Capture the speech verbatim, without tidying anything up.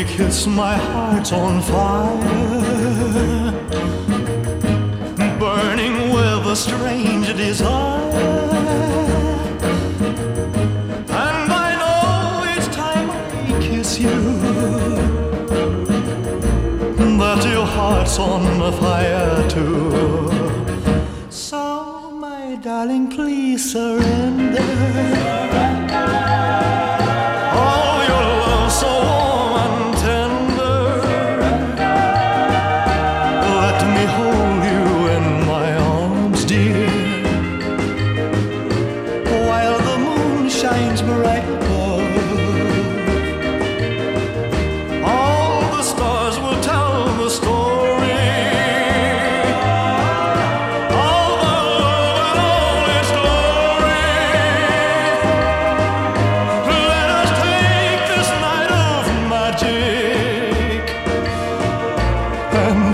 kiss, my heart's on fire, burning with a strange desire. And I know each time I kiss you that your heart's on fire too. So, my darling, please surrender. Oh, your love so warm and tender. Let me hold you in my arms, dear, while the moon shines bright above. All the stars will tell the story. All the love and all its glory. Let us take this night of magic and